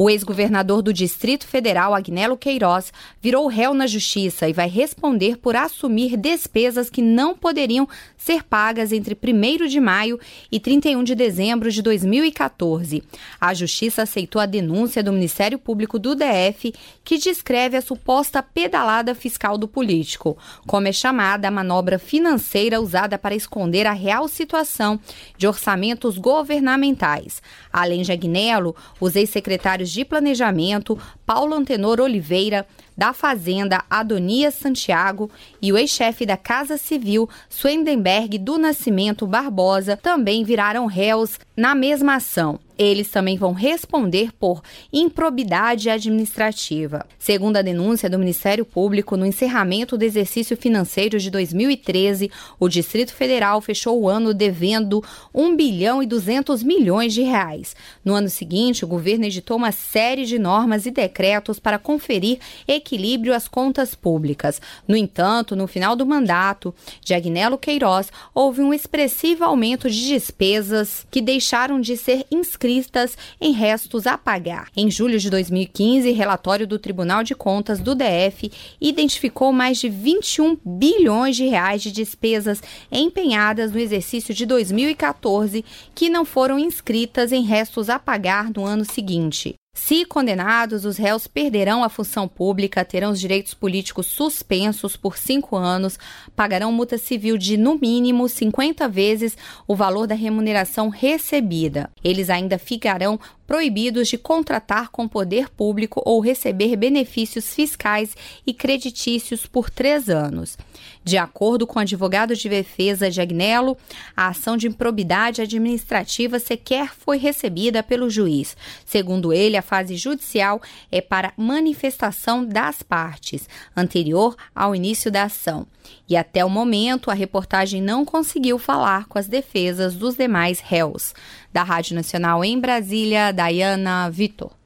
O ex-governador do Distrito Federal, Agnello Queiroz, virou réu na justiça e vai responder por assumir despesas que não poderiam ser pagas entre 1º de maio e 31 de dezembro de 2014. A justiça aceitou a denúncia do Ministério Público do DF, que descreve a suposta pedalada fiscal do político, como é chamada a manobra financeira usada para esconder a real situação de orçamentos governamentais. Além de Agnello, os ex-secretários de Planejamento, Paulo Antenor Oliveira, da Fazenda, Adonias Santiago, e o ex-chefe da Casa Civil, Swendenberg do Nascimento Barbosa, também viraram réus na mesma ação. Eles também vão responder por improbidade administrativa. Segundo a denúncia do Ministério Público, no encerramento do exercício financeiro de 2013, o Distrito Federal fechou o ano devendo 1 bilhão e 200 milhões de reais. No ano seguinte, o governo editou uma série de normas e decretos para conferir equilíbrio às contas públicas. No entanto, no final do mandato de Agnello Queiroz, houve um expressivo aumento de despesas que deixaram de ser inscritas em restos a pagar. Em julho de 2015, relatório do Tribunal de Contas do DF identificou mais de 21 bilhões de reais de despesas empenhadas no exercício de 2014 que não foram inscritas em restos a pagar no ano seguinte. Se condenados, os réus perderão a função pública, terão os direitos políticos suspensos por 5 anos, pagarão multa civil de, no mínimo, 50 vezes o valor da remuneração recebida. Eles ainda ficarão proibidos de contratar com o poder público ou receber benefícios fiscais e creditícios por 3 anos. De acordo com o advogado de defesa de Agnello, a ação de improbidade administrativa sequer foi recebida pelo juiz. Segundo ele, a fase judicial é para manifestação das partes, anterior ao início da ação. E até o momento, a reportagem não conseguiu falar com as defesas dos demais réus. Da Rádio Nacional em Brasília, Dayana Vitor.